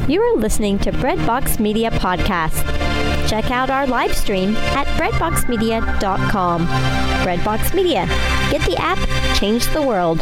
You are listening to Breadbox Media Podcast. Check out our live stream at breadboxmedia.com. Breadbox Media. Get the app, change the world.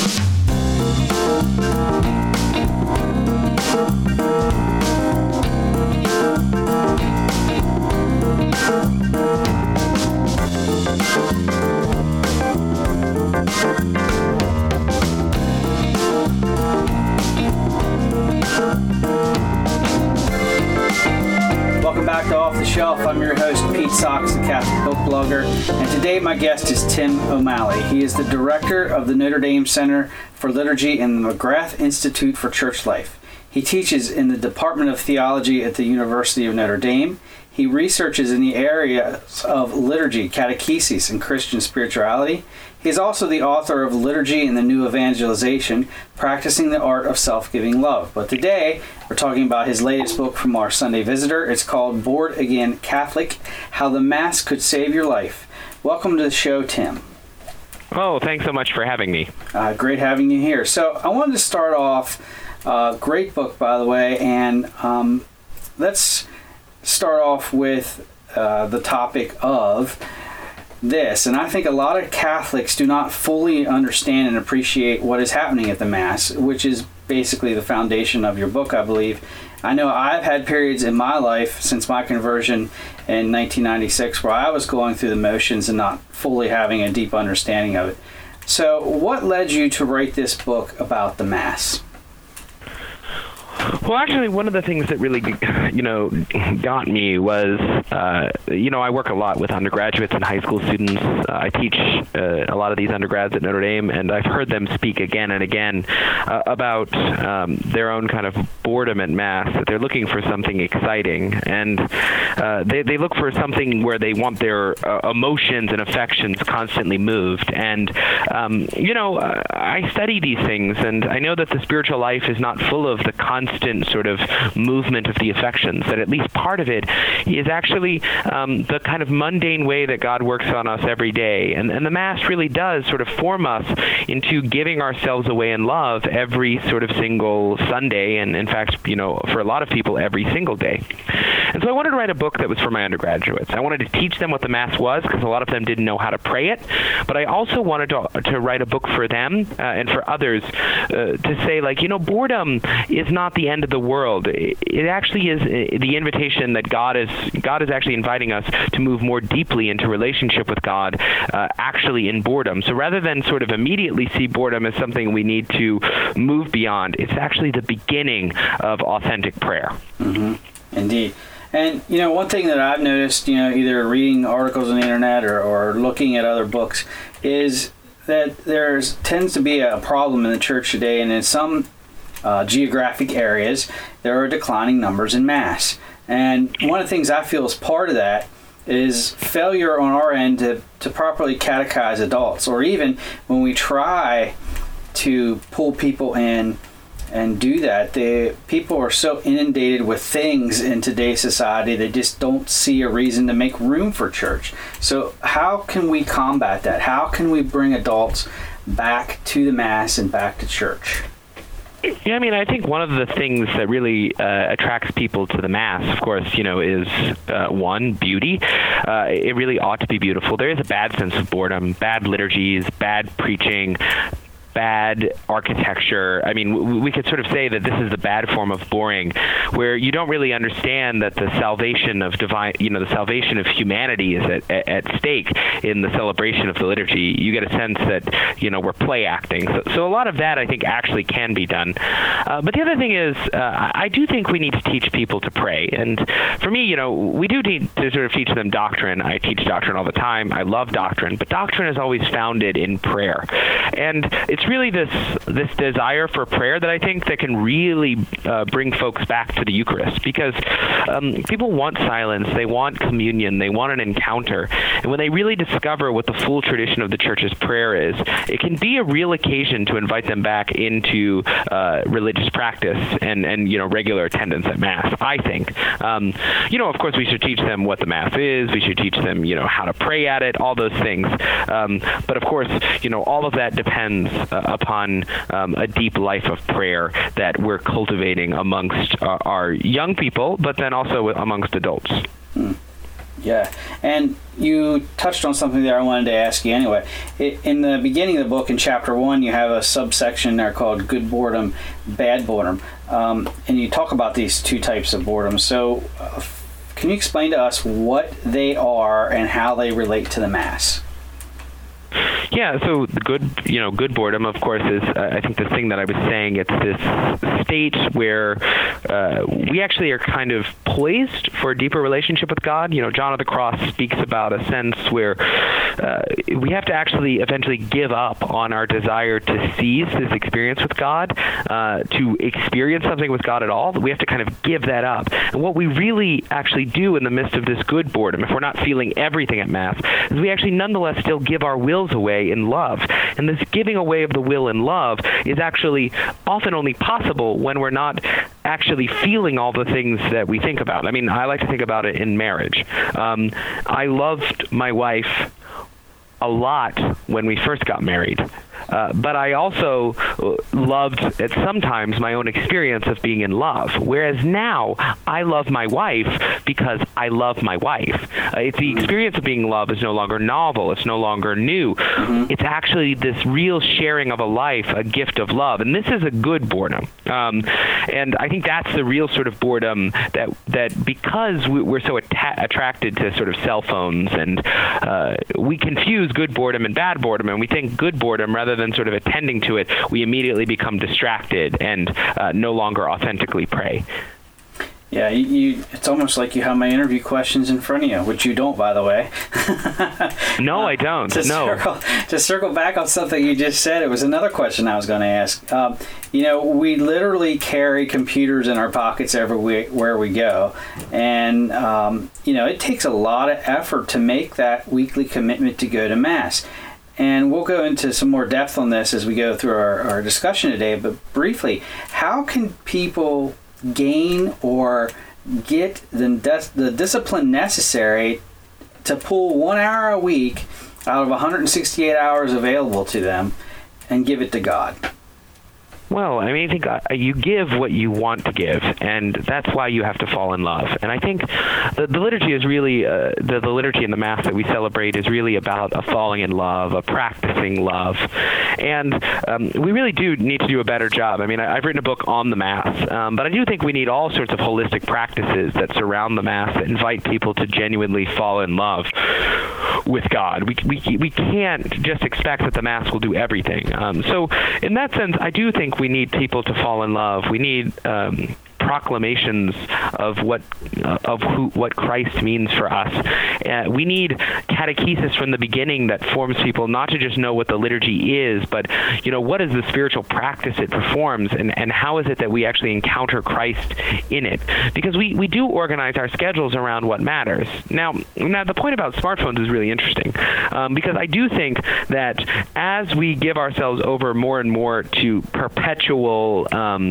Welcome back to Off the Shelf. I'm your host, Pete Socks, the Catholic book blogger, and today my guest is Tim O'Malley. He is the director of the Notre Dame Center for Liturgy and the McGrath Institute for Church Life. He teaches in the Department of Theology at the University of Notre Dame. He researches in the areas of liturgy, catechesis, and Christian spirituality. He is also the author of Liturgy and the New Evangelization, Practicing the Art of Self-Giving Love. But today, we're talking about his latest book from our Sunday Visitor. It's called Bored Again Catholic, How the Mass Could Save Your Life. Welcome to the show, Tim. Oh, thanks so much for having me. Great having you here. So I wanted to start off, great book, by the way, and let's start off with the topic of this. And I think a lot of Catholics do not fully understand and appreciate what is happening at the Mass, which is basically the foundation of your book, I believe. I know I've had periods in my life since my conversion in 1996 where I was going through the motions and not fully having a deep understanding of it. So what led you to write this book about the Mass? Well, actually, one of the things that really, got me was, I work a lot with undergraduates and high school students. I teach a lot of these undergrads at Notre Dame, and I've heard them speak again and again about their own kind of boredom at Mass, that they're looking for something exciting, and they look for something where they want their emotions and affections constantly moved. And, I study these things, and I know that the spiritual life is not full of the constant sort of movement of the affections, that at least part of it is actually the kind of mundane way that God works on us every day. And the Mass really does sort of form us into giving ourselves away in love every sort of single Sunday, and in fact, for a lot of people, every single day. And so I wanted to write a book that was for my undergraduates. I wanted to teach them what the Mass was, because a lot of them didn't know how to pray it, but I also wanted to write a book for them and for others to say, boredom is not the end of the world. It actually is the invitation that God is actually inviting us to move more deeply into relationship with God, actually in boredom. So rather than sort of immediately see boredom as something we need to move beyond, it's actually the beginning of authentic prayer. Mm-hmm. Indeed. And, one thing that I've noticed, either reading articles on the internet or looking at other books, is that there tends to be a problem in the church today, and in some geographic areas, there are declining numbers in Mass. And one of the things I feel is part of that is failure on our end to properly catechize adults, or even when we try to pull people in and do that, people are so inundated with things in today's society, they just don't see a reason to make room for church. So how can we combat that? How can we bring adults back to the Mass and back to church? Yeah, I think one of the things that really attracts people to the Mass, of course, is one, beauty. It really ought to be beautiful. There is a bad sense of boredom, bad liturgies, bad preaching, bad architecture. We could sort of say that this is the bad form of boring, where you don't really understand that the salvation of the salvation of humanity is at stake in the celebration of the liturgy. You get a sense that, we're play acting. So a lot of that, I think, actually can be done. But the other thing is, I do think we need to teach people to pray. And for me, we do need to sort of teach them doctrine. I teach doctrine all the time. I love doctrine, but doctrine is always founded in prayer. And it's really this desire for prayer that I think that can really bring folks back to the Eucharist, because people want silence, they want communion, they want an encounter, and when they really discover what the full tradition of the Church's prayer is, it can be a real occasion to invite them back into religious practice and regular attendance at Mass, I think. Of course, we should teach them what the Mass is, we should teach them how to pray at it, all those things. But of course, all of that depends upon a deep life of prayer that we're cultivating amongst our young people, but then also amongst adults. Yeah, and you touched on something there I wanted to ask you anyway. In the beginning of the book, in chapter 1, you have a subsection there called good boredom, bad boredom, and you talk about these two types of boredom. So can you explain to us what they are and how they relate to the Mass? Yeah, so the good boredom, of course, is I think the thing that I was saying. It's this state where we actually are kind of poised for a deeper relationship with God. John of the Cross speaks about a sense where we have to actually eventually give up on our desire to seize this experience with God, to experience something with God at all. We have to kind of give that up. And what we really actually do in the midst of this good boredom, if we're not feeling everything at Mass, is we actually nonetheless still give our wills away in love. And this giving away of the will in love is actually often only possible when we're not actually feeling all the things that we think about. I mean, I like to think about it in marriage. I loved my wife a lot when we first got married. But I also loved at sometimes my own experience of being in love. Whereas now I love my wife because I love my wife. It's the experience of being in love is no longer novel. It's no longer new. It's actually this real sharing of a life, a gift of love. And this is a good boredom. And I think that's the real sort of boredom that because we're so attracted to sort of cell phones and we confuse good boredom and bad boredom, and we think good boredom rather than sort of attending to it, we immediately become distracted and no longer authentically pray. Yeah, it's almost like you have my interview questions in front of you, which you don't, by the way. No, I don't. To circle back on something you just said, it was another question I was going to ask. We literally carry computers in our pockets everywhere we go. And, it takes a lot of effort to make that weekly commitment to go to Mass. And we'll go into some more depth on this as we go through our discussion today. But briefly, how can people gain or get the discipline necessary to pull 1 hour a week out of 168 hours available to them and give it to God? Well, I think you give what you want to give, and that's why you have to fall in love. And I think the liturgy is really, the liturgy in the Mass that we celebrate is really about a falling in love, a practicing love. And we really do need to do a better job. I've written a book on the Mass, but I do think we need all sorts of holistic practices that surround the Mass that invite people to genuinely fall in love with God. We can't just expect that the Mass will do everything. So in that sense, I do think we need people to fall in love. We need proclamations of what Christ means for us. We need catechesis from the beginning that forms people not to just know what the liturgy is, but what is the spiritual practice it performs, and how is it that we actually encounter Christ in it? Because we do organize our schedules around what matters. Now the point about smartphones is really interesting, because I do think that as we give ourselves over more and more to perpetual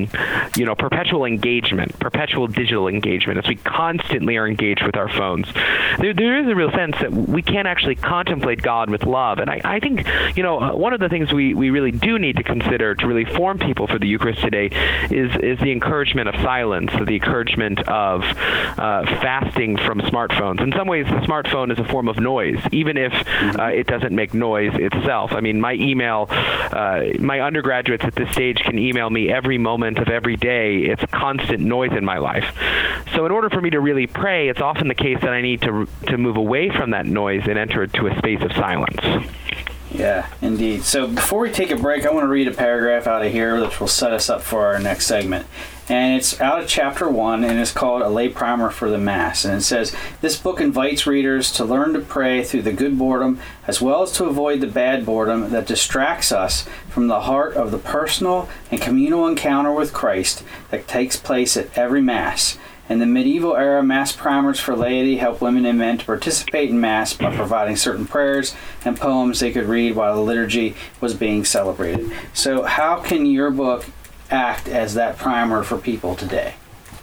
engagement, perpetual digital engagement, as we constantly are engaged with our phones, there is a real sense that we can't actually contemplate God with love. And I think, one of the things we really do need to consider to really form people for the Eucharist today is the encouragement of silence, the encouragement of fasting from smartphones. In some ways, the smartphone is a form of noise, even if it doesn't make noise itself. My email, my undergraduates at this stage can email me every moment of every day. It's constant noise in my life. So in order for me to really pray, it's often the case that I need to move away from that noise and enter into a space of silence. Yeah, indeed. So before we take a break, I want to read a paragraph out of here which will set us up for our next segment. And it's out of chapter 1, and it's called A Lay Primer for the Mass. And it says, this book invites readers to learn to pray through the good boredom, as well as to avoid the bad boredom that distracts us from the heart of the personal and communal encounter with Christ that takes place at every Mass. In the medieval era, Mass primers for laity helped women and men to participate in Mass by providing certain prayers and poems they could read while the liturgy was being celebrated. So how can your book act as that primer for people today?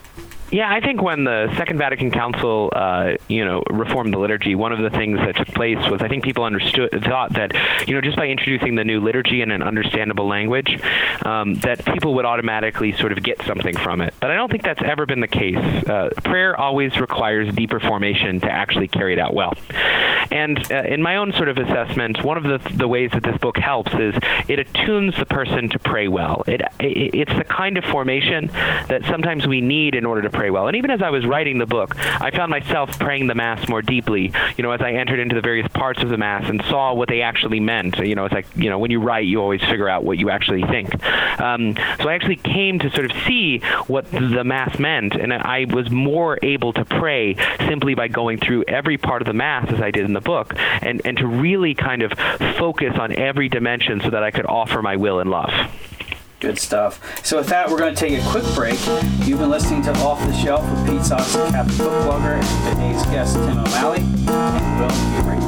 Yeah, I think when the Second Vatican Council, reformed the liturgy, one of the things that took place was I think people thought that, just by introducing the new liturgy in an understandable language, that people would automatically sort of get something from it. But I don't think that's ever been the case. Prayer always requires deeper formation to actually carry it out well. And in my own sort of assessment, one of the ways that this book helps is it attunes the person to pray well. It's the kind of formation that sometimes we need in order to pray well. And even as I was writing the book, I found myself praying the Mass more deeply, as I entered into the various parts of the Mass and saw what they actually meant. It's like, when you write, you always figure out what you actually think. So I actually came to sort of see what the Mass meant, and I was more able to pray simply by going through every part of the Mass as I did in the book, and to really kind of focus on every dimension so that I could offer my will and love. Good stuff. So with that, we're going to take a quick break. You've been listening to Off the Shelf with Pete Sachs, the Catholic book blogger, and today's guest, Tim O'Malley. And we'll be right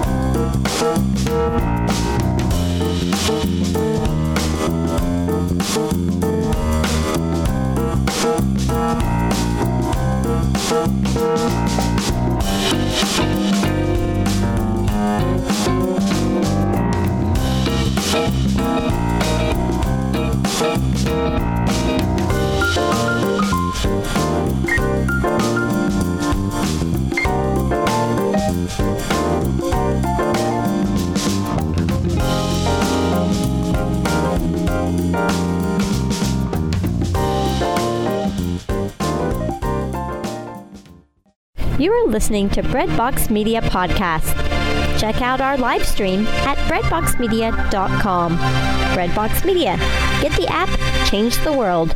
You are listening to Breadbox Media Podcast. Check out our live stream at breadboxmedia.com. Breadbox Media. Get the app, change the world.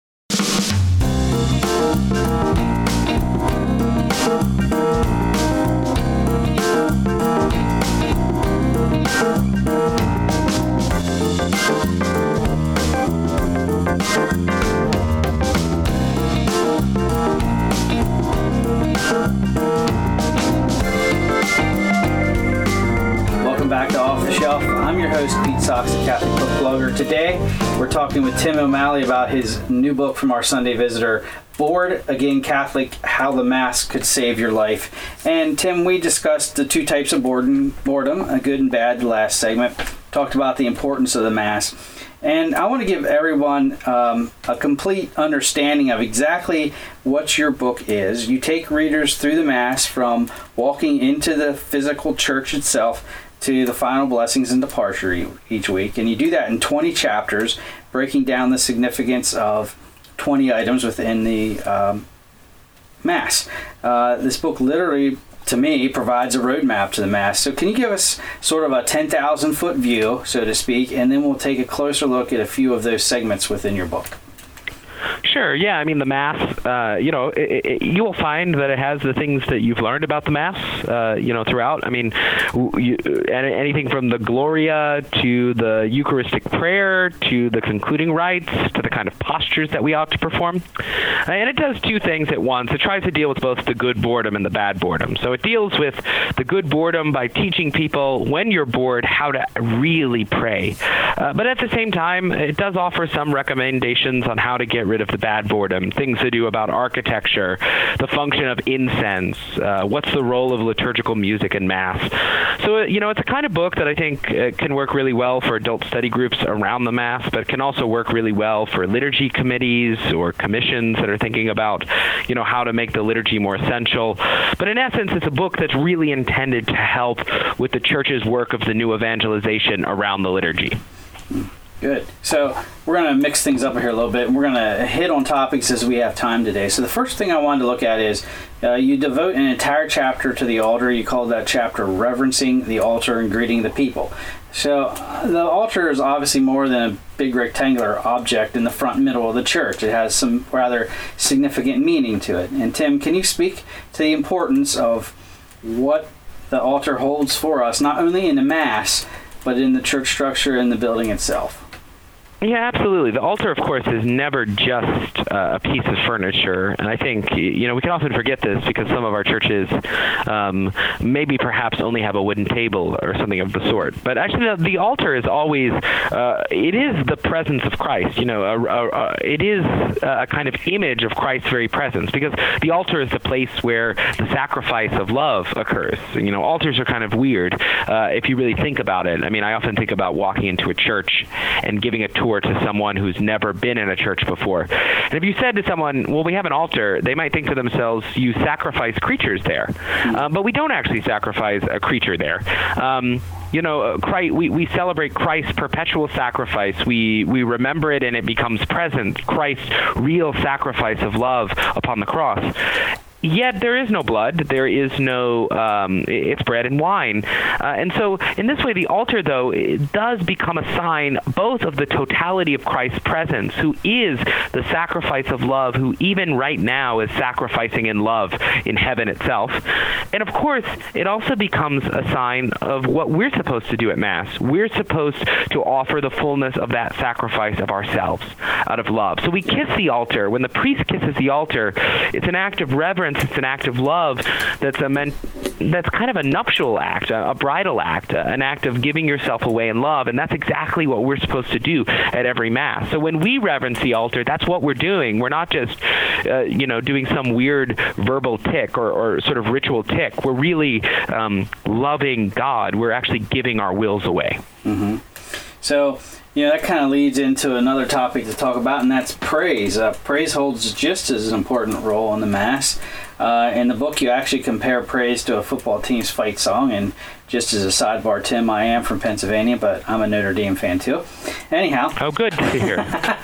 Welcome back to Off the Shelf. I'm your host, Pete Sachs, the Catholic book blogger. Today, we're talking with Tim O'Malley about his new book from our Sunday Visitor, Bored Again Catholic, How the Mass Could Save Your Life. And Tim, we discussed the two types of boredom, a good and bad, the last segment. Talked about the importance of the Mass. And I want to give everyone a complete understanding of exactly what your book is. You take readers through the Mass from walking into the physical church itself to the final blessings and departure each week. And you do that in 20 chapters, breaking down the significance of 20 items within the Mass. This book literally, to me, provides a roadmap to the Mass. So can you give us sort of a 10,000-foot view, so to speak, and then we'll take a closer look at a few of those segments within your book. Sure. Yeah. I mean, the Mass, you will find that it has the things that you've learned about the Mass, throughout. I mean, anything from the Gloria to the Eucharistic prayer to the concluding rites to the kind of postures that we ought to perform. And it does two things at once. It tries to deal with both the good boredom and the bad boredom. So it deals with the good boredom by teaching people when you're bored how to really pray. But at the same time, it does offer some recommendations on how to get rid of the bad boredom, things to do about architecture, the function of incense, what's the role of liturgical music in Mass. So, it's a kind of book that I think can work really well for adult study groups around the Mass, but can also work really well for liturgy committees or commissions that are thinking about, how to make the liturgy more essential. But in essence, it's a book that's really intended to help with the Church's work of the new evangelization around the liturgy. Good. So we're going to mix things up here a little bit, and we're going to hit on topics as we have time today. So the first thing I wanted to look at is you devote an entire chapter to the altar. You call that chapter Reverencing the Altar and Greeting the People. So the altar is obviously more than a big rectangular object in the front middle of the church. It has some rather significant meaning to it. And Tim, can you speak to the importance of what the altar holds for us, not only in the Mass, but in the church structure and the building itself? Yeah, absolutely. The altar, of course, is never just a piece of furniture. And I think, we can often forget this because some of our churches maybe perhaps only have a wooden table or something of the sort. But actually, the altar is always, it is the presence of Christ. It is a kind of image of Christ's very presence, because the altar is the place where the sacrifice of love occurs. Altars are kind of weird if you really think about it. I mean, I often think about walking into a church and giving a tour to someone who's never been in a church before. And if you said to someone, well, we have an altar, they might think to themselves, you sacrifice creatures there. But we don't actually sacrifice a creature there. Christ, we celebrate Christ's perpetual sacrifice. We remember it, and it becomes present, Christ's real sacrifice of love upon the cross. Yet there is no blood. There is no, it's bread and wine. And so in this way, the altar, though, it does become a sign both of the totality of Christ's presence, who is the sacrifice of love, who even right now is sacrificing in love in heaven itself. And of course, it also becomes a sign of what we're supposed to do at Mass. We're supposed to offer the fullness of that sacrifice of ourselves out of love. So we kiss the altar. When the priest kisses the altar, it's an act of reverence. It's an act of love that's kind of a nuptial act, a bridal act, an act of giving yourself away in love, and that's exactly what we're supposed to do at every Mass. So when we reverence the altar, that's what we're doing. We're not just, doing some weird verbal tick or sort of ritual tick. We're really loving God. We're actually giving our wills away. Mm-hmm. So, that kind of leads into another topic to talk about, and that's praise. Praise holds just as an important role in the Mass. In the book, you actually compare praise to a football team's fight song, and just as a sidebar, Tim, I am from Pennsylvania, but I'm a Notre Dame fan too. Anyhow. Oh, good to hear.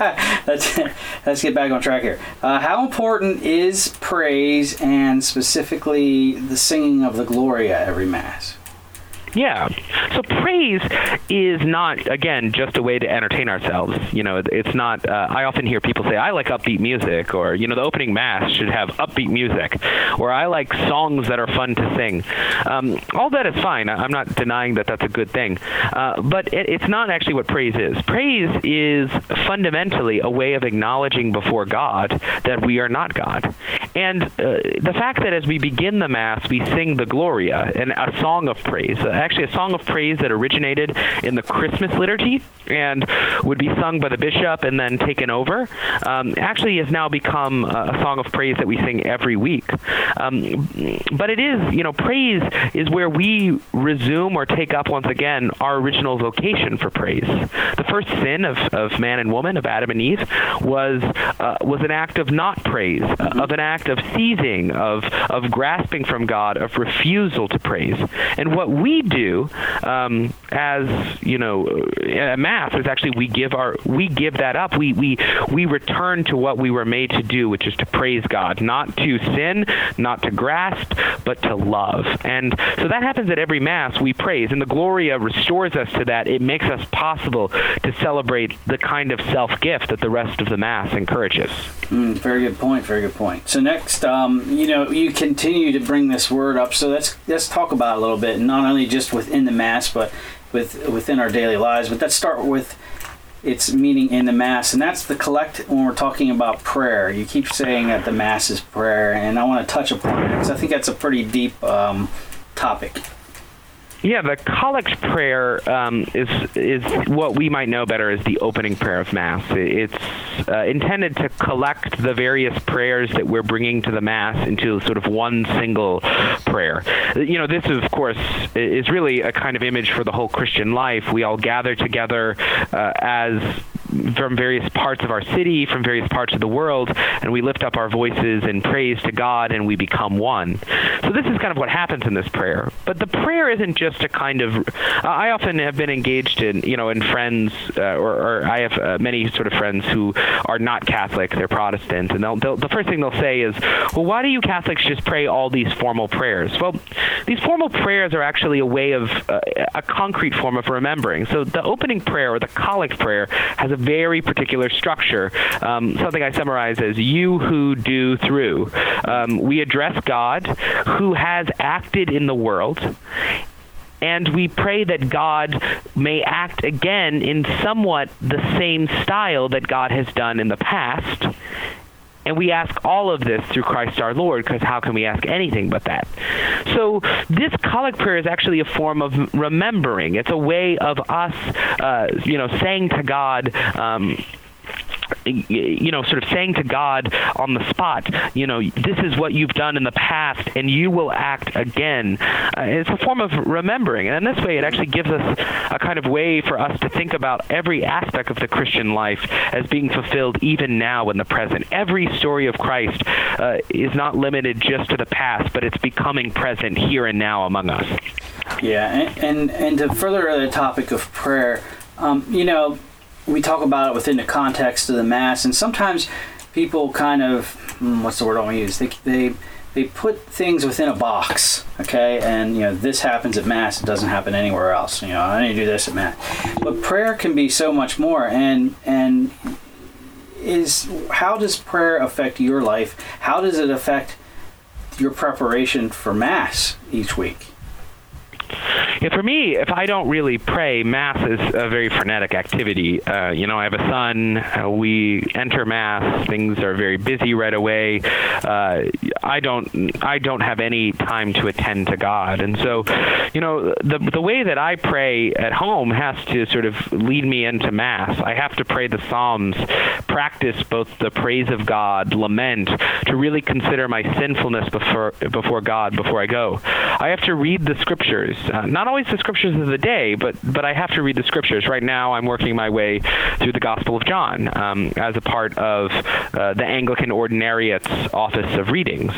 Let's get back on track here. How important is praise, and specifically the singing of the Gloria every Mass? Yeah. So praise is not, again, just a way to entertain ourselves. It's not, I often hear people say, I like upbeat music, or, the opening Mass should have upbeat music, or I like songs that are fun to sing. All that is fine. I'm not denying that that's a good thing. But it's not actually what praise is. Praise is fundamentally a way of acknowledging before God that we are not God. And the fact that as we begin the Mass, we sing the Gloria, and a song of praise, actually a song of praise that originated in the Christmas liturgy and would be sung by the bishop and then taken over, actually has now become a song of praise that we sing every week. But it is, praise is where we resume or take up once again our original vocation for praise. The first sin of man and woman, of Adam and Eve, was an act of not praise, of an act of seizing, of grasping from God, of refusal to praise. And what we do as at Mass is actually we give that up. We return to what we were made to do, which is to praise God, not to sin, not to grasp, but to love. And so that happens at every Mass. We praise, and the Gloria restores us to that. It makes us possible to celebrate the kind of self-gift that the rest of the Mass encourages. Very good point. Very good point. So next, you continue to bring this word up. So let's talk about it a little bit, not only just within the Mass, but within our daily lives. But let's start with its meaning in the Mass, and that's the collect. When we're talking about prayer, you keep saying that the Mass is prayer, and I want to touch upon it because I think that's a pretty deep topic. Yeah, the collect prayer is what we might know better as the opening prayer of Mass. It's intended to collect the various prayers that we're bringing to the Mass into sort of one single prayer. This, of course, is really a kind of image for the whole Christian life. We all gather together as from various parts of our city, from various parts of the world, and we lift up our voices in praise to God, and we become one. So this is kind of what happens in this prayer. But the prayer isn't just a kind of... I often have been engaged in friends, or I have many sort of friends who are not Catholic, they're Protestant, and the first thing they'll say is, well, why do you Catholics just pray all these formal prayers? Well, these formal prayers are actually a way of, a concrete form of remembering. So the opening prayer, or the collect prayer, has a very particular structure, something I summarize as you who do through. We address God who has acted in the world, and we pray that God may act again in somewhat the same style that God has done in the past. And we ask all of this through Christ our Lord, because how can we ask anything but that? So this collect prayer is actually a form of remembering. It's a way of us, saying to God, sort of saying to God on the spot, this is what you've done in the past, and you will act again. It's a form of remembering. And in this way, it actually gives us a kind of way for us to think about every aspect of the Christian life as being fulfilled even now in the present. Every story of Christ is not limited just to the past, but it's becoming present here and now among us. Yeah, and to further the topic of prayer, we talk about it within the context of the Mass, and sometimes people kind of, what's the word I want to use? They put things within a box, okay? And, this happens at Mass, it doesn't happen anywhere else. I need to do this at Mass. But prayer can be so much more, and how does prayer affect your life? How does it affect your preparation for Mass each week? Yeah, for me, if I don't really pray, Mass is a very frenetic activity. I have a son. We enter Mass. Things are very busy right away. I don't have any time to attend to God, and so, the way that I pray at home has to sort of lead me into Mass. I have to pray the Psalms, practice both the praise of God, lament, to really consider my sinfulness before God before I go. I have to read the Scriptures. Not always the Scriptures of the day, but I have to read the Scriptures. Right now, I'm working my way through the Gospel of John as a part of the Anglican Ordinariate's Office of Readings,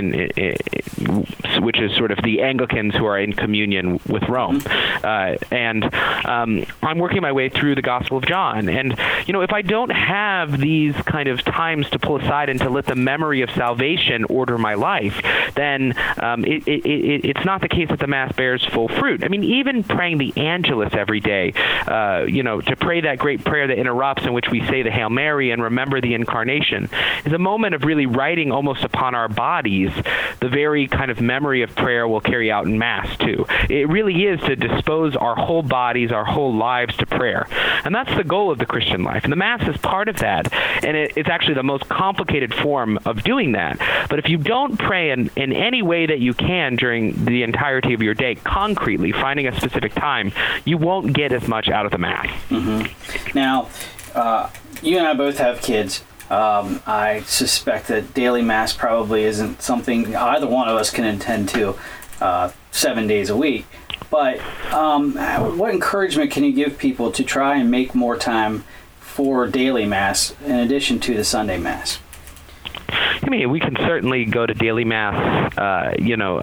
which is sort of the Anglicans who are in communion with Rome. And I'm working my way through the Gospel of John. And, if I don't have these kind of times to pull aside and to let the memory of salvation order my life, then it's not the case that the Mass bears full fruit. I mean, even praying the Angelus every day, to pray that great prayer that interrupts, in which we say the Hail Mary and remember the Incarnation, is a moment of really writing almost upon our bodies the very kind of memory of prayer we'll carry out in Mass too. It really is to dispose our whole bodies, our whole lives to prayer. And that's the goal of the Christian life. And the Mass is part of that. And it's actually the most complicated form of doing that. But if you don't pray in any way that you can during the entirety of your day, concretely, finding a specific time, you won't get as much out of the Mass. Mm-hmm. Now, you and I both have kids. I suspect that daily Mass probably isn't something either one of us can attend to 7 days a week. But what encouragement can you give people to try and make more time for daily Mass in addition to the Sunday Mass? I mean, we can certainly go to daily Mass. I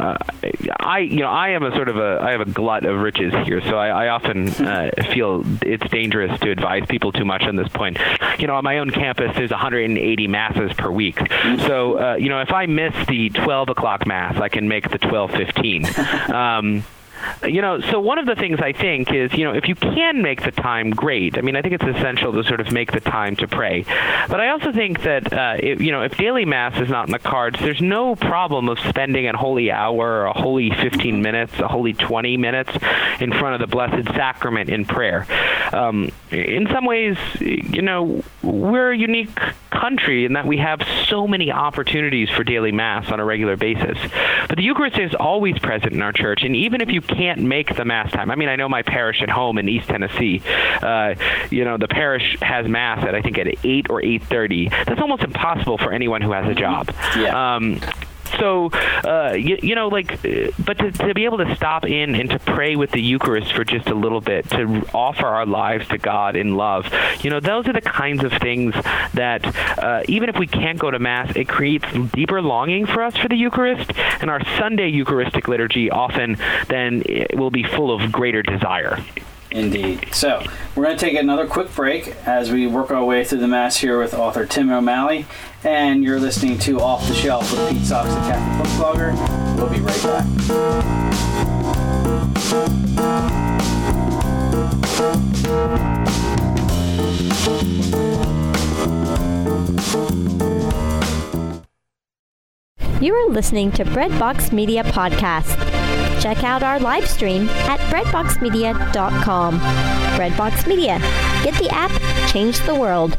am I have a glut of riches here, so I often feel it's dangerous to advise people too much on this point. On my own campus, there's 180 Masses per week. So, if I miss the 12 o'clock Mass, I can make the 12:15. So one of the things I think is, if you can make the time, great. I mean, I think it's essential to sort of make the time to pray. But I also think that, if daily Mass is not in the cards, there's no problem of spending a holy hour or a holy 15 minutes, a holy 20 minutes in front of the Blessed Sacrament in prayer. In some ways, we're a unique country in that we have so many opportunities for daily Mass on a regular basis. But the Eucharist is always present in our church, and even if you can't make the Mass time. I mean, I know my parish at home in East Tennessee. The parish has Mass at, I think, at 8 or 8:30. That's almost impossible for anyone who has a job. Yeah. So, but to be able to stop in and to pray with the Eucharist for just a little bit, to offer our lives to God in love, those are the kinds of things that, even if we can't go to Mass, it creates deeper longing for us for the Eucharist, and our Sunday Eucharistic liturgy often then will be full of greater desire. Indeed. So, we're going to take another quick break as we work our way through the Mass here with author Tim O'Malley, and you're listening to Off the Shelf with Pete Sachs, the Catholic book blogger. We'll be right back. You are listening to Breadbox Media Podcast. check out our live stream at breadboxmedia.com. Breadbox Media. Get the app, change the world.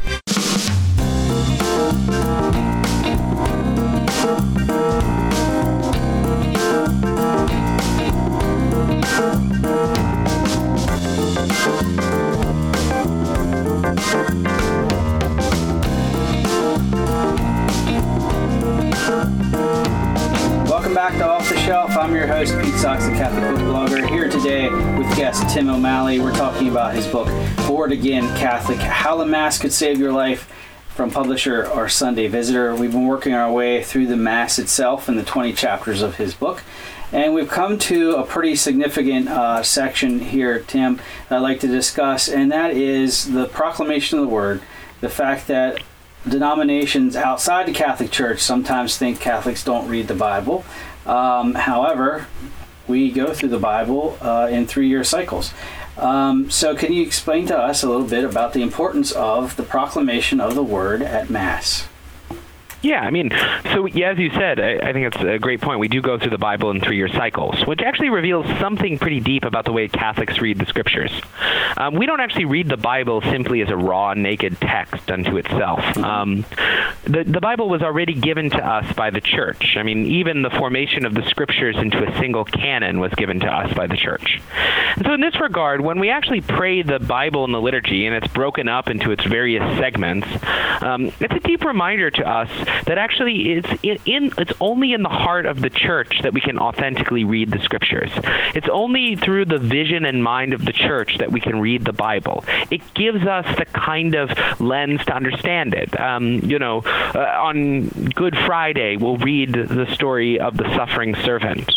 Welcome back to Off the Shelf. I'm your host, Pete Sox, the Catholic book blogger, here today with guest Tim O'Malley. We're talking about his book, Born Again Catholic, How the Mass Could Save Your Life, from publisher Our Sunday Visitor. We've been working our way through the Mass itself in the 20 chapters of his book. And we've come to a pretty significant section here, Tim, that I'd like to discuss, and that is the proclamation of the Word, the fact that denominations outside the Catholic Church sometimes think Catholics don't read the Bible. However, we go through the Bible in 3-year cycles. So can you explain to us a little bit about the importance of the proclamation of the Word at Mass? Yeah, I mean, so yeah, as you said, I think it's a great point. We do go through the Bible in 3-year cycles, which actually reveals something pretty deep about the way Catholics read the Scriptures. We don't actually read the Bible simply as a raw, naked text unto itself. The Bible was already given to us by the Church. I mean, even the formation of the Scriptures into a single canon was given to us by the Church. And so in this regard, when we actually pray the Bible in the liturgy, and it's broken up into its various segments, it's a deep reminder to us that actually it's only in the heart of the Church that we can authentically read the Scriptures. It's only through the vision and mind of the Church that we can read the Bible. It gives us the kind of lens to understand it. On Good Friday, we'll read the story of the suffering servant.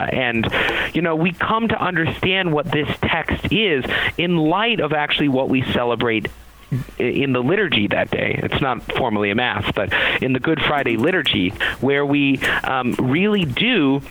We come to understand what this text is in light of actually what we celebrate in the liturgy that day. It's not formally a Mass, but in the Good Friday liturgy, where we really do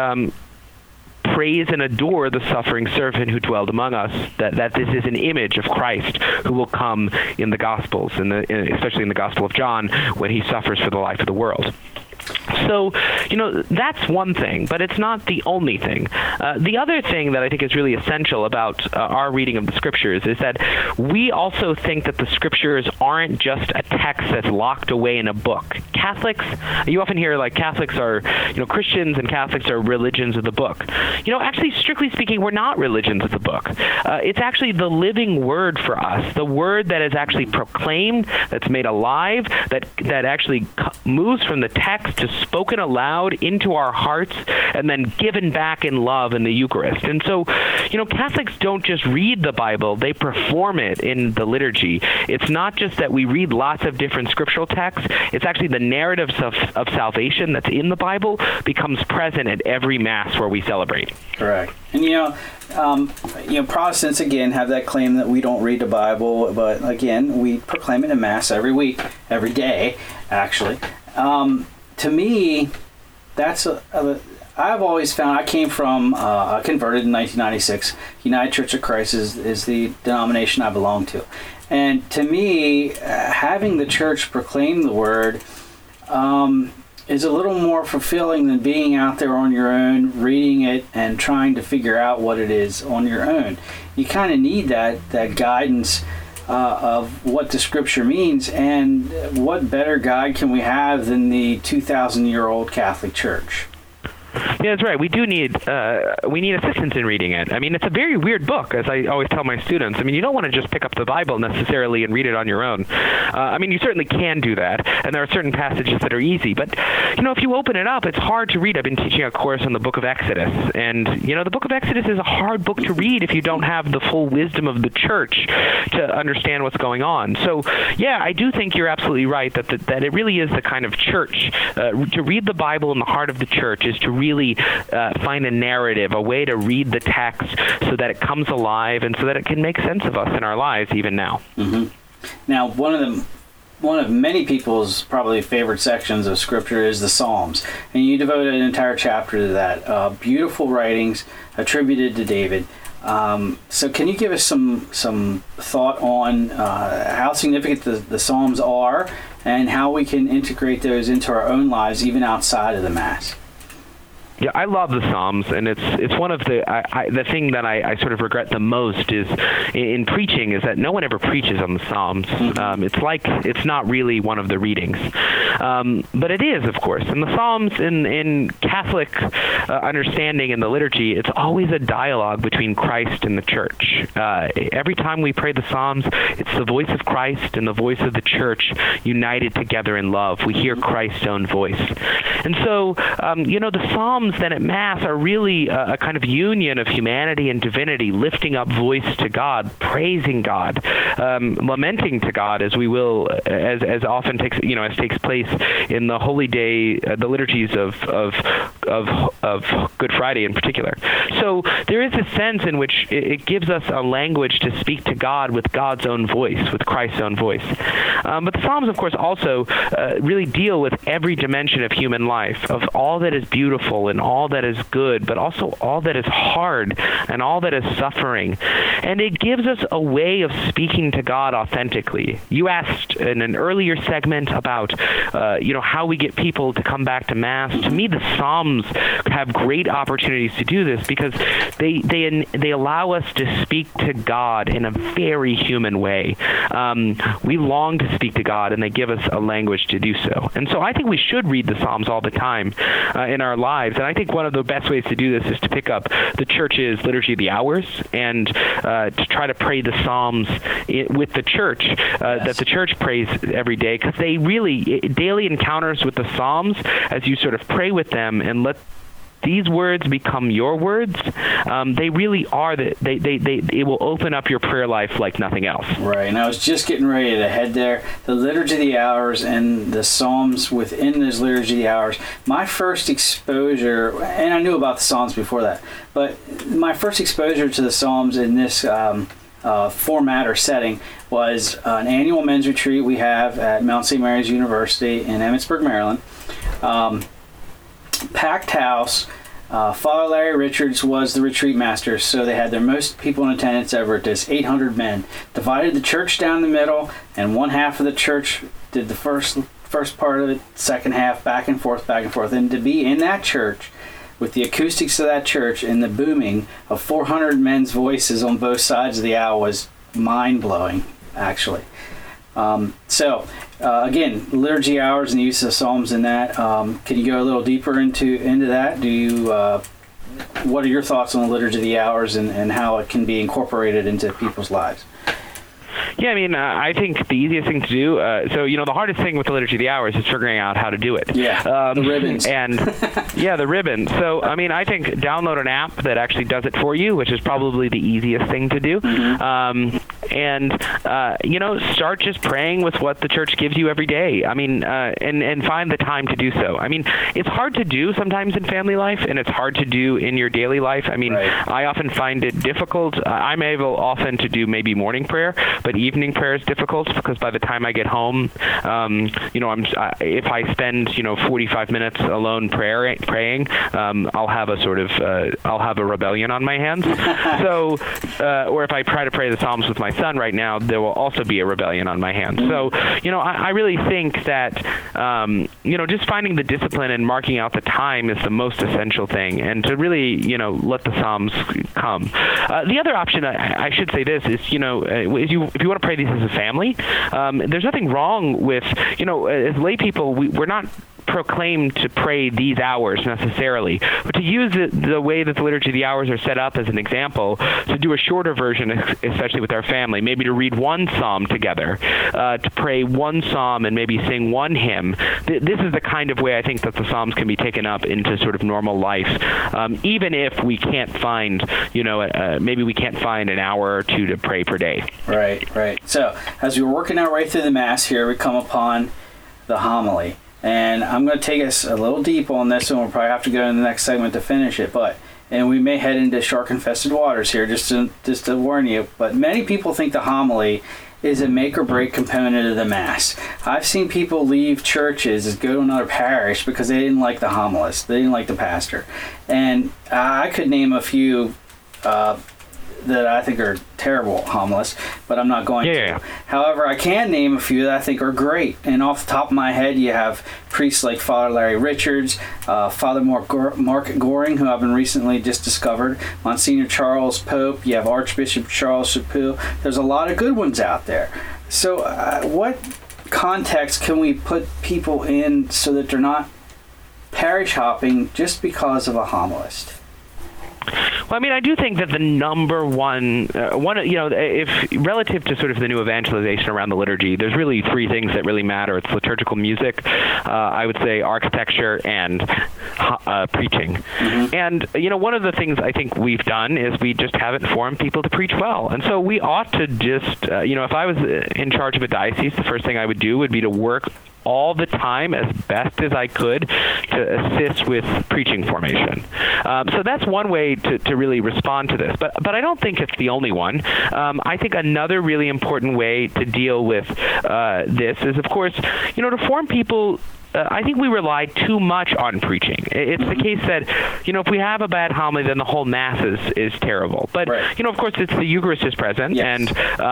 praise and adore the suffering servant who dwelled among us, that this is an image of Christ who will come in the Gospels, especially in the Gospel of John, when he suffers for the life of the world. So, that's one thing, but it's not the only thing. The other thing that I think is really essential about our reading of the Scriptures is that we also think that the Scriptures aren't just a text that's locked away in a book. Catholics, you often hear Catholics are, Christians and Catholics are religions of the book. Actually, strictly speaking, we're not religions of the book. It's actually the living Word for us, the Word that is actually proclaimed, that's made alive, that actually moves from the text to spoken aloud into our hearts and then given back in love in the Eucharist. And so, Catholics don't just read the Bible, they perform it in the liturgy. It's not just that we read lots of different scriptural texts, it's actually the narratives of salvation that's in the Bible becomes present at every Mass where we celebrate. Correct. And Protestants, again, have that claim that we don't read the Bible, but again, we proclaim it in Mass every week, every day, actually. To me, that's I've always found, I came from, I converted in 1996. United Church of Christ is the denomination I belong to. And to me, having the Church proclaim the Word is a little more fulfilling than being out there on your own, reading it and trying to figure out what it is on your own. You kind of need that guidance of what the Scripture means, and what better guide can we have than the 2,000-year-old Catholic Church? Yeah, that's right. We do need assistance in reading it. I mean, it's a very weird book, as I always tell my students. I mean, you don't want to just pick up the Bible necessarily and read it on your own. You certainly can do that, and there are certain passages that are easy. But, if you open it up, it's hard to read. I've been teaching a course on the Book of Exodus, and, the Book of Exodus is a hard book to read if you don't have the full wisdom of the Church to understand what's going on. So, yeah, I do think you're absolutely right that it really is the kind of Church. To read the Bible in the heart of the Church is to really find a narrative, a way to read the text so that it comes alive and so that it can make sense of us in our lives even now. Mm-hmm. Now, one of many people's probably favorite sections of Scripture is the Psalms, and you devoted an entire chapter to that. Beautiful writings attributed to David. So can you give us some thought on how significant the Psalms are and how we can integrate those into our own lives even outside of the Mass? Yeah, I love the Psalms, and it's one of the thing that I sort of regret the most is in preaching is that no one ever preaches on the Psalms. It's not really one of the readings, but it is, of course. And the Psalms in Catholic understanding in the liturgy, it's always a dialogue between Christ and the church. Every time we pray the Psalms, it's the voice of Christ and the voice of the church united together in love. We hear Christ's own voice. And so, the Psalms then at Mass are really a kind of union of humanity and divinity, lifting up voice to God, praising God, lamenting to God, as we will, as often takes place in the Holy Day, the liturgies of Good Friday in particular. So there is a sense in which it gives us a language to speak to God with God's own voice, with Christ's own voice. But the Psalms, of course, also really deal with every dimension of human life, of all that is beautiful and all that is good, but also all that is hard and all that is suffering. And it gives us a way of speaking to God authentically. You asked in an earlier segment about, how we get people to come back to Mass. To me, the Psalms have great opportunities to do this because they allow us to speak to God in a very human way. We long to speak to God, and they give us a language to do so. And so I think we should read the Psalms all the time in our lives. And I think one of the best ways to do this is to pick up the Church's Liturgy of the Hours and to try to pray the Psalms with the Church, that the Church prays every day, because they really, daily encounters with the Psalms, as you sort of pray with them and let these words become your words, they really are, it will open up your prayer life like nothing else. Right, and I was just getting ready to head there. The Liturgy of the Hours and the Psalms within this Liturgy of the Hours, my first exposure, and I knew about the Psalms before that, but my first exposure to the Psalms in this format or setting was an annual men's retreat we have at Mount St. Mary's University in Emmitsburg, Maryland. Packed house. Father Larry Richards was the retreat master, so they had their most people in attendance ever at this, 800 men. Divided the church down the middle, and one half of the church did the first part of it, second half, back and forth. And to be in that church, with the acoustics of that church and the booming of 400 men's voices on both sides of the aisle was mind-blowing, actually. Again, liturgy hours and the use of Psalms in that. Can you go a little deeper into that? What are your thoughts on the liturgy of the hours and how it can be incorporated into people's lives? Yeah, I mean, I think the easiest thing to do, the hardest thing with the Liturgy of the Hours is figuring out how to do it. Yeah, the ribbons. The ribbon. So, I mean, I think download an app that actually does it for you, which is probably the easiest thing to do. Mm-hmm. Start just praying with what the church gives you every day. I mean, and find the time to do so. I mean, it's hard to do sometimes in family life, and it's hard to do in your daily life. I mean, right. I often find it difficult. I'm able often to do maybe morning prayer, but evening prayer is difficult because by the time I get home, if I spend 45 minutes alone praying, I'll have a rebellion on my hands. So, or if I try to pray the Psalms with my son right now, there will also be a rebellion on my hands. So, I really think that just finding the discipline and marking out the time is the most essential thing, and to really let the Psalms come. The other option, I should say this, is if you want to pray these as a family, there's nothing wrong with, as lay people, we're not proclaimed to pray these hours necessarily, but to use the way that the Liturgy of the Hours are set up as an example, to do a shorter version, especially with our family, maybe to read one psalm together, to pray one psalm and maybe sing one hymn. This is the kind of way I think that the Psalms can be taken up into sort of normal life, even if we can't find, maybe we can't find an hour or two to pray per day. Right. So as we were working our way through the Mass here, we come upon the homily. And I'm going to take us a little deep on this, and we'll probably have to go in the next segment to finish it. And we may head into shark-infested waters here, just to warn you. But many people think the homily is a make-or-break component of the Mass. I've seen people leave churches and go to another parish because they didn't like the homilist. They didn't like the pastor. And I could name a few that I think are terrible homilists, but I'm not going to. Yeah. However, I can name a few that I think are great. And off the top of my head, you have priests like Father Larry Richards, Father Mark Goring, who I've been recently just discovered, Monsignor Charles Pope, you have Archbishop Charles Chaput. There's a lot of good ones out there. So what context can we put people in so that they're not parish hopping just because of a homilist? Well, I mean, I do think that the number one, if relative to sort of the new evangelization around the liturgy, there's really three things that really matter. It's liturgical music, I would say architecture, and preaching. Mm-hmm. And, one of the things I think we've done is we just haven't formed people to preach well. And so we ought to just, if I was in charge of a diocese, the first thing I would do would be to work all the time as best as I could to assist with preaching formation. So that's one way to really respond to this. But I don't think it's the only one. I think another really important way to deal with this is, of course, to form people. I think we rely too much on preaching. It's the case that, if we have a bad homily, then the whole Mass is terrible. But, right. Of course, it's the Eucharist is present, yes.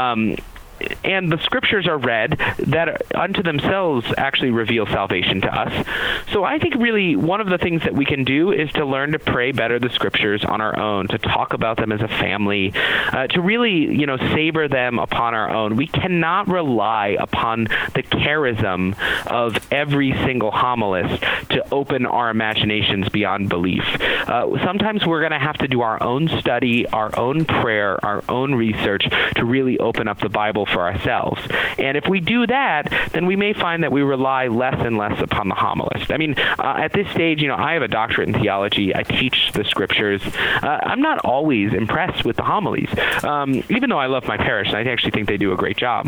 And the scriptures are read that unto themselves actually reveal salvation to us. So I think really one of the things that we can do is to learn to pray better the scriptures on our own, to talk about them as a family, to really, savor them upon our own. We cannot rely upon the charism of every single homilist to open our imaginations beyond belief. Sometimes we're going to have to do our own study, our own prayer, our own research to really open up the Bible for ourselves. And if we do that, then we may find that we rely less and less upon the homilist. I mean, at this stage, I have a doctorate in theology. I teach the scriptures. I'm not always impressed with the homilies, even though I love my parish, and I actually think they do a great job.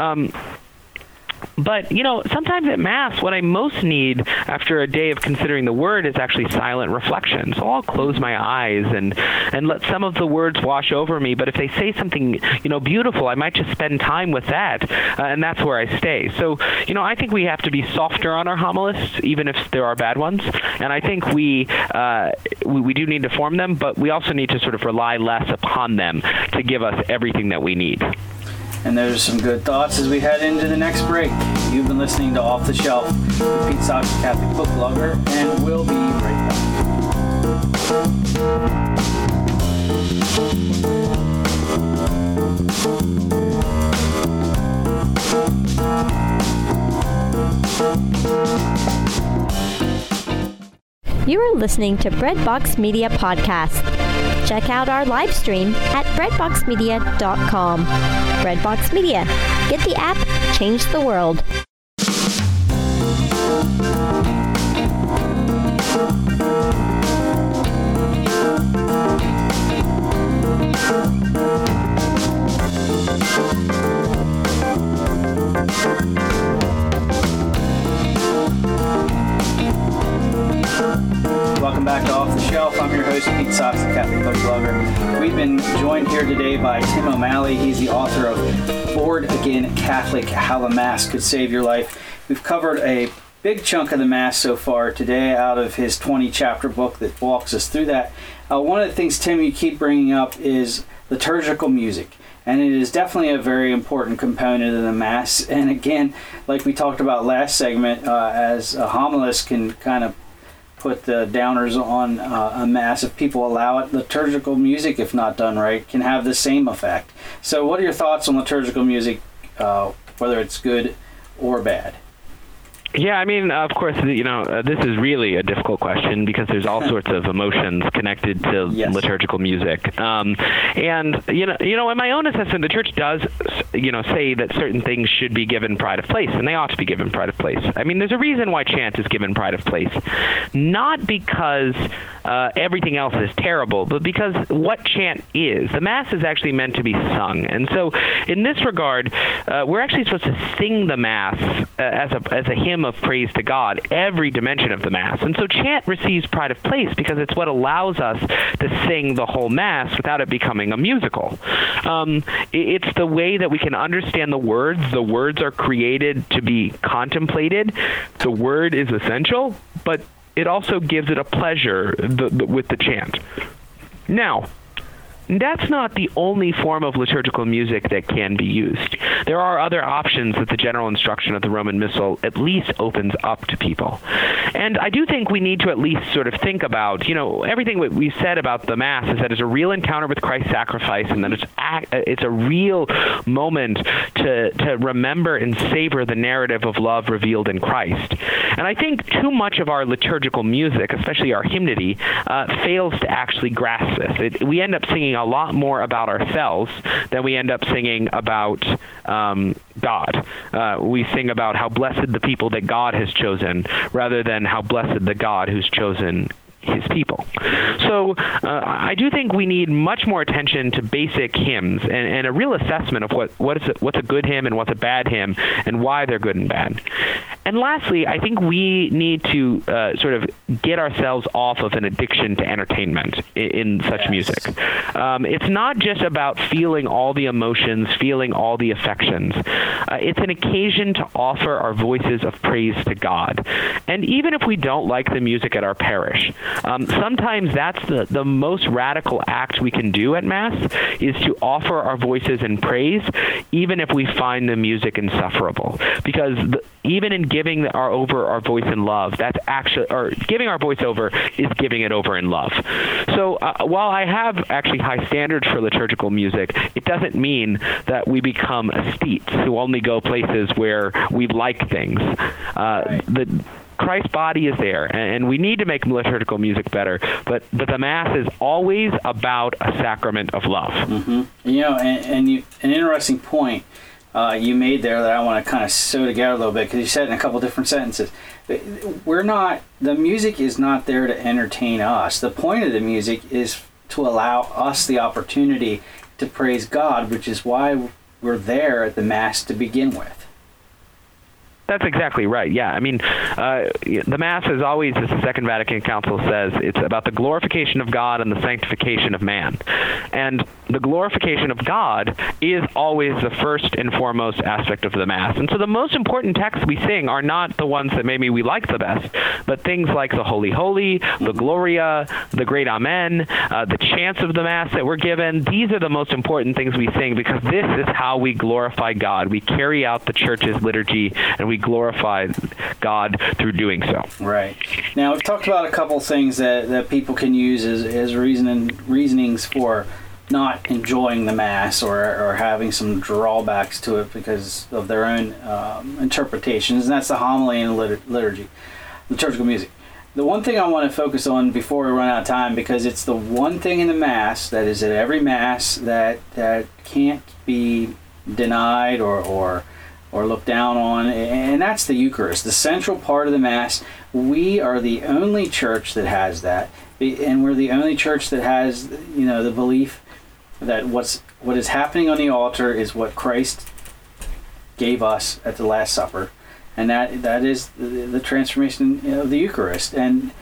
But, sometimes at Mass, what I most need after a day of considering the Word is actually silent reflection. So I'll close my eyes and let some of the words wash over me. But if they say something, beautiful, I might just spend time with that, and that's where I stay. So, I think we have to be softer on our homilists, even if there are bad ones. And I think we do need to form them, but we also need to sort of rely less upon them to give us everything that we need. And there's some good thoughts as we head into the next break. You've been listening to Off the Shelf with Pete Sox, Catholic book blogger, and we'll be right back. You are listening to Breadbox Media Podcast. Check out our live stream at breadboxmedia.com. Breadbox Media. Get the app, change the world. Welcome back to Off the Shelf. I'm your host, Pete Sox, the Catholic book blogger. We've been joined here today by Tim O'Malley. He's the author of Born Again Catholic, How the Mass Could Save Your Life. We've covered a big chunk of the Mass so far today out of his 20-chapter book that walks us through that. One of the things, Tim, you keep bringing up is liturgical music. And it is definitely a very important component of the Mass. And again, like we talked about last segment, as a homilist can kind of put the downers on a Mass if people allow it. Liturgical music, if not done right, can have the same effect. So what are your thoughts on liturgical music, whether it's good or bad? Yeah, I mean, of course, this is really a difficult question because there's all sorts of emotions connected to yes. liturgical music. And, in my own assessment, the Church does, say that certain things should be given pride of place, and they ought to be given pride of place. I mean, there's a reason why chant is given pride of place. Not because everything else is terrible, but because what chant is. The Mass is actually meant to be sung. And so, in this regard, we're actually supposed to sing the Mass as a hymn of praise to God, every dimension of the Mass. And so chant receives pride of place because it's what allows us to sing the whole Mass without it becoming a musical. It's the way that we can understand the words. The words are created to be contemplated. The word is essential, but it also gives it a pleasure with the chant. Now, that's not the only form of liturgical music that can be used. There are other options that the general instruction of the Roman Missal at least opens up to people. And I do think we need to at least sort of think about, everything we said about the Mass is that it's a real encounter with Christ's sacrifice, and that it's a real moment to remember and savor the narrative of love revealed in Christ. And I think too much of our liturgical music, especially our hymnody, fails to actually grasp this. We end up singing a lot more about ourselves than we end up singing about God. We sing about how blessed the people that God has chosen, rather than how blessed the God who's chosen his people. So I do think we need much more attention to basic hymns and a real assessment of what's a good hymn and what's a bad hymn and why they're good and bad. And lastly, I think we need to sort of get ourselves off of an addiction to entertainment in such music. It's not just about feeling all the emotions, feeling all the affections. It's an occasion to offer our voices of praise to God. And even if we don't like the music at our parish, sometimes that's the most radical act we can do at Mass, is to offer our voices in praise, even if we find the music insufferable. Because even in giving our voice in love, that's actually, or giving our voice over is giving it over in love. So while I have actually high standards for liturgical music, it doesn't mean that we become aesthetes who only go places where we like things. Christ's body is there, and we need to make liturgical music better, but the Mass is always about a sacrament of love. Mm-hmm. An interesting point you made there that I want to kind of sew together a little bit, because you said it in a couple different sentences. The music is not there to entertain us. The point of the music is to allow us the opportunity to praise God, which is why we're there at the Mass to begin with. That's exactly right. Yeah, I mean, the Mass is always, as the Second Vatican Council says, it's about the glorification of God and the sanctification of man. And the glorification of God is always the first and foremost aspect of the Mass. And so the most important texts we sing are not the ones that maybe we like the best, but things like the Holy Holy, the Gloria, the Great Amen, the chants of the Mass that we're given. These are the most important things we sing, because this is how we glorify God. We carry out the Church's liturgy, and we glorify God through doing so. Right. Now, we've talked about a couple things that people can use as reasonings for not enjoying the Mass or having some drawbacks to it because of their own interpretations, and that's the homily and liturgy, liturgical music. The one thing I want to focus on before we run out of time, because it's the one thing in the Mass that is at every Mass that can't be denied or looked down on, and that's the Eucharist, the central part of the Mass. We are the only church that has that, and we're the only church that has, the belief that what is happening on the altar is what Christ gave us at the Last Supper, and that is the transformation of the Eucharist. And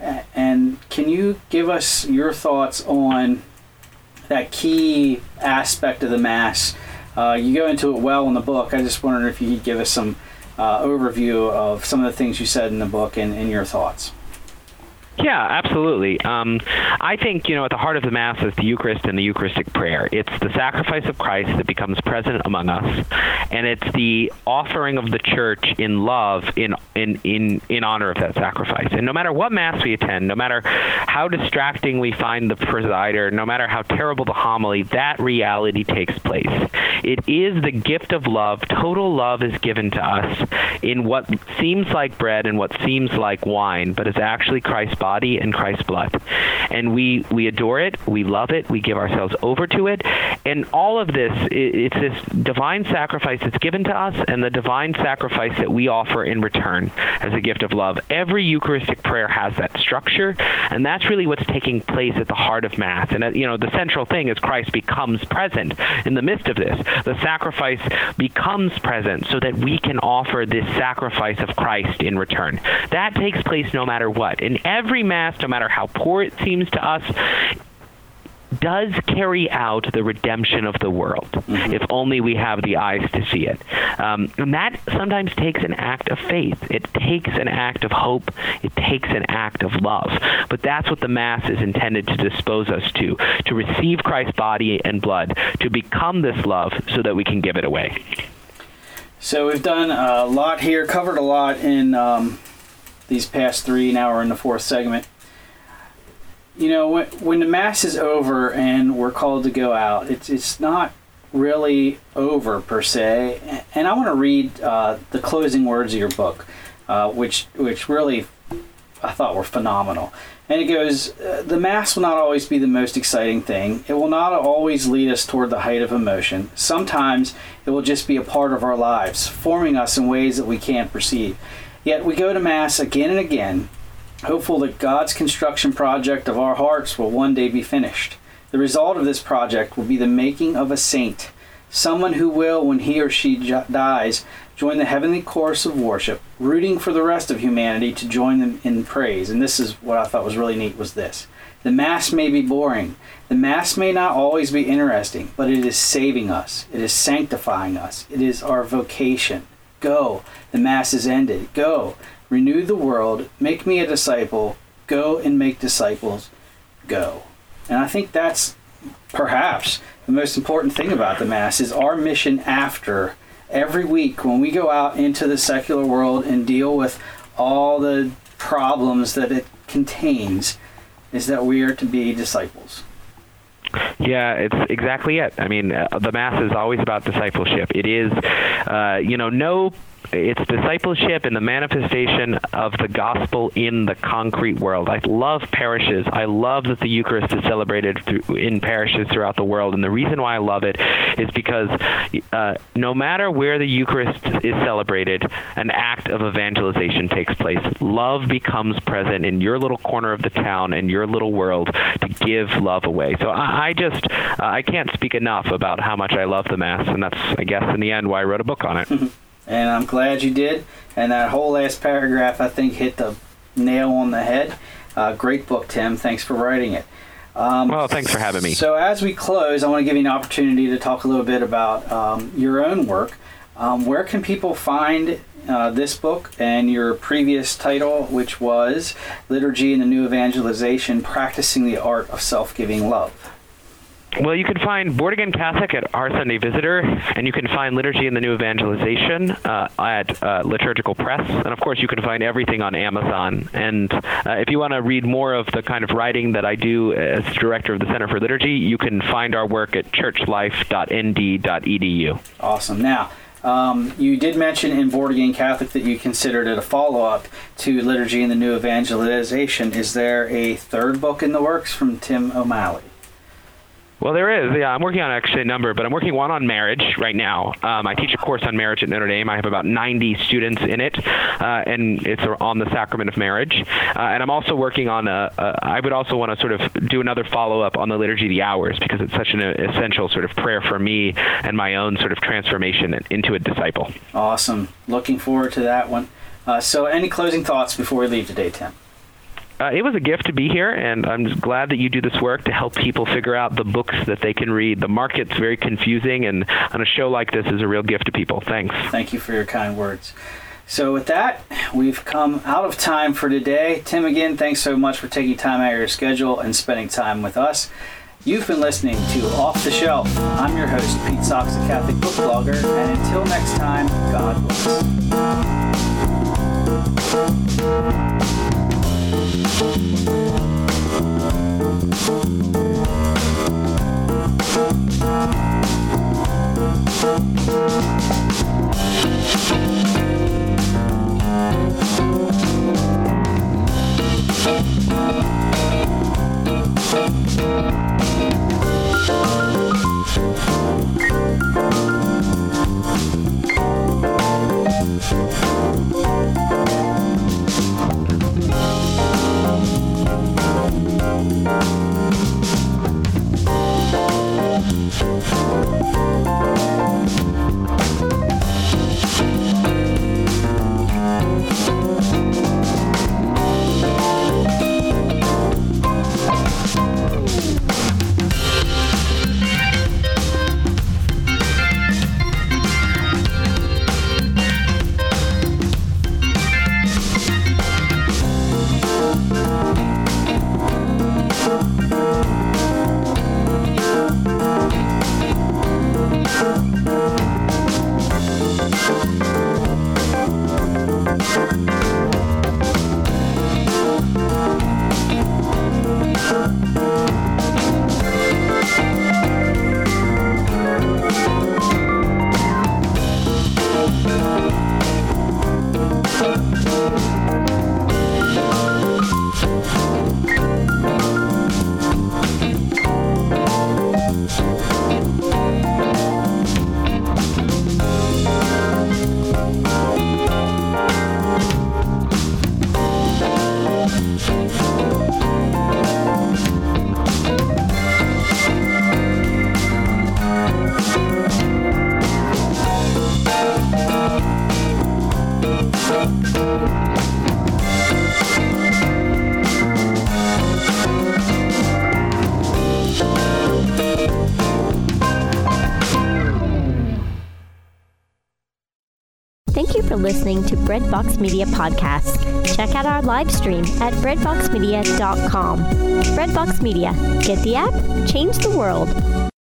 can you give us your thoughts on that key aspect of the Mass? You go into it well in the book. I just wondered if you could give us some overview of some of the things you said in the book and your thoughts. Yeah, absolutely. I think, at the heart of the Mass is the Eucharist and the Eucharistic prayer. It's the sacrifice of Christ that becomes present among us, and it's the offering of the Church in love in honor of that sacrifice. And no matter what Mass we attend, no matter how distracting we find the presider, no matter how terrible the homily, that reality takes place. It is the gift of love. Total love is given to us in what seems like bread and what seems like wine, but is actually Christ's body and Christ's blood. And we adore it, we love it, we give ourselves over to it, and all of this, it's this divine sacrifice that's given to us and the divine sacrifice that we offer in return as a gift of love. Every Eucharistic prayer has that structure, and that's really what's taking place at the heart of Mass. And the central thing is Christ becomes present in the midst of this. The sacrifice becomes present so that we can offer this sacrifice of Christ in return. That takes place no matter what. In every Mass, no matter how poor it seems to us, does carry out the redemption of the world, if only we have the eyes to see it. And that sometimes takes an act of faith. It takes an act of hope. It takes an act of love. But that's what the Mass is intended to dispose us to receive Christ's body and blood, to become this love so that we can give it away. So we've done a lot here, covered a lot in these past three. Now we're in the fourth segment. You know, when the Mass is over and we're called to go out, it's not really over per se. And I want to read the closing words of your book, which really I thought were phenomenal. And it goes, the Mass will not always be the most exciting thing. It will not always lead us toward the height of emotion. Sometimes it will just be a part of our lives, forming us in ways that we can't perceive. Yet we go to Mass again and again, hopeful that God's construction project of our hearts will one day be finished. The result of this project will be the making of a saint, someone who will, when he or she dies, join the heavenly chorus of worship, rooting for the rest of humanity to join them in praise. And this is what I thought was really neat, was this. The Mass may be boring. The Mass may not always be interesting, but it is saving us. It is sanctifying us. It is our vocation. Go. The Mass is ended. Go. Renew the world. Make me a disciple. Go and make disciples. Go. And I think that's perhaps the most important thing about the Mass is our mission after every week when we go out into the secular world and deal with all the problems that it contains, is that we are to be disciples. Yeah, it's exactly it. I mean, the Mass is always about discipleship. It is, it's discipleship and the manifestation of the gospel in the concrete world. I love parishes. I love that the Eucharist is celebrated in parishes throughout the world. And the reason why I love it is because no matter where the Eucharist is celebrated, an act of evangelization takes place. Love becomes present in your little corner of the town and your little world to give love away. So I can't speak enough about how much I love the Mass. And that's, I guess, in the end, why I wrote a book on it. And I'm glad you did. And that whole last paragraph, I think, hit the nail on the head. Great book, Tim. Thanks for writing it. Well, thanks for having me. So as we close, I want to give you an opportunity to talk a little bit about your own work. Where can people find this book and your previous title, which was Liturgy and the New Evangelization, Practicing the Art of Self-Giving Love? Well, you can find Born Again Catholic at Our Sunday Visitor, and you can find Liturgy and the New Evangelization at Liturgical Press. And, of course, you can find everything on Amazon. And if you want to read more of the kind of writing that I do as director of the Center for Liturgy, you can find our work at churchlife.nd.edu. Awesome. Now, you did mention in Born Again Catholic that you considered it a follow-up to Liturgy and the New Evangelization. Is there a third book in the works from Tim O'Malley? Well, there is. Yeah, I'm working on actually a number, but I'm working one on marriage right now. I teach a course on marriage at Notre Dame. I have about 90 students in it, and it's on the sacrament of marriage. And I'm also working on I would also want to sort of do another follow-up on the Liturgy of the Hours, because it's such an essential sort of prayer for me and my own sort of transformation into a disciple. Awesome. Looking forward to that one. So any closing thoughts before we leave today, Tim? It was a gift to be here, and I'm glad that you do this work to help people figure out the books that they can read. The market's very confusing, and on a show like this is a real gift to people. Thanks. Thank you for your kind words. So with that, we've come out of time for today. Tim, again, thanks so much for taking time out of your schedule and spending time with us. You've been listening to Off the Shelf. I'm your host, Pete Sachs, a Catholic book blogger, and until next time, God bless. Thank you for listening to Breadbox Media Podcast. Check out our live stream at breadboxmedia.com. Breadbox Media. Get the app, change the world.